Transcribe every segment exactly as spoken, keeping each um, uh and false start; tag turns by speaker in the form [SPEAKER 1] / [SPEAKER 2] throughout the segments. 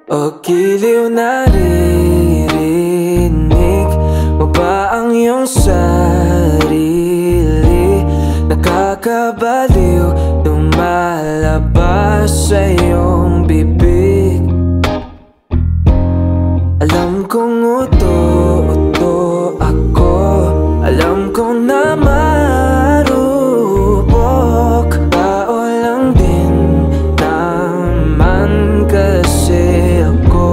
[SPEAKER 1] O giliw naririnig mo ba ang iyong sarili? Nakakabaliw lumalabas sa iyong bibig. Alam kong uto-uto ako, alam kong na marupok. Tao lang din naman kasi ako.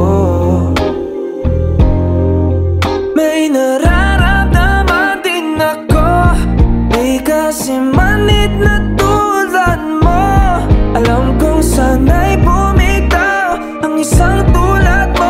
[SPEAKER 1] May nararamdaman din ako, di kasi manid na tulad mo. Alam kong sana'y bumitaw ang isang tulad mo.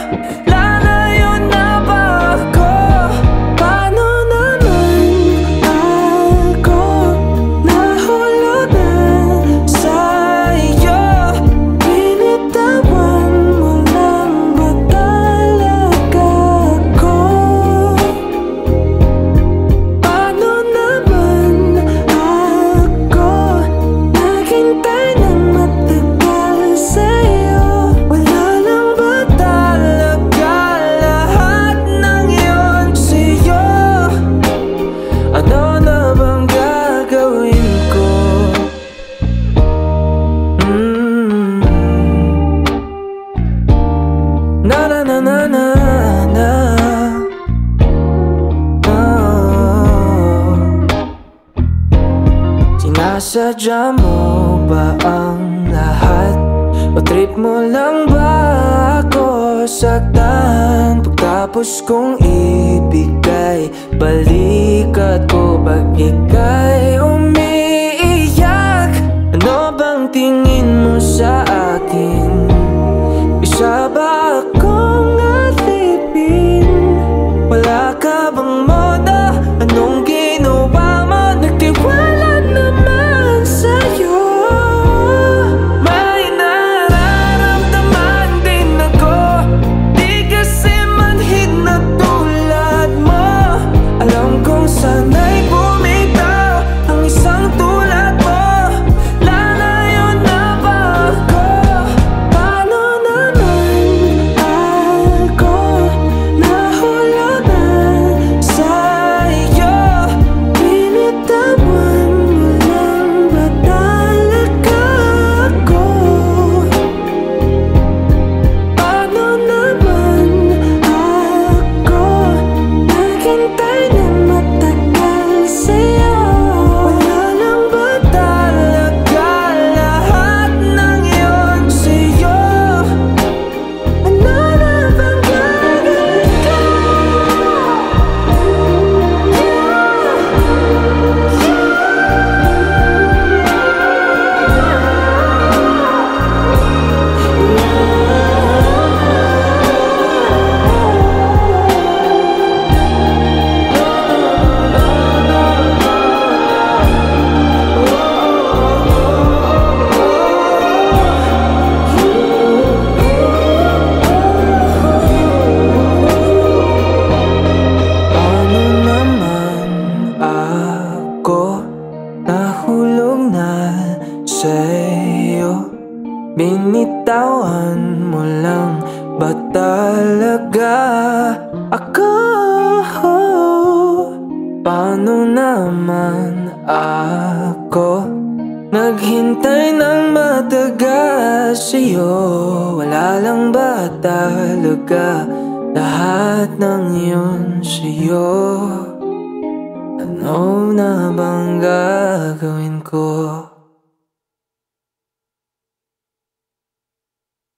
[SPEAKER 1] Na na na na na na oh. Sinasadya mo ba ang lahat? O trip mo lang ba ako saktan? Pagkapos kong ibigay balikat ko pag ika'y umiiyak. Ano bang tingin mo sa akin? Isa ba akong alipin? Wala ka bang moda? Anong ginawa mo? Nagtiwala naman sa'yo. May nararamdaman din ako, di kasi manhid na tulad mo. Alam kong sana'y bumitaw ang isang tulad mo. Lalayo na ba ako? Paano naman ako nahulugan sa'yo? Binitawan mo lang ba talaga ako? Paano naman ako naghintay ng matagal sa'yo? Wala lang ba talaga lahat ng iyon sa'yo? Ano na bang gagawin ko? Paano naman ako nahulog na sa'yo? Binitawan mo lang ba talaga ako? Paano naman ako naghintay ng matagal sa'yo? Wala lang ba talaga lahat ng iyon sa'yo? Ano na bang gagawin ko?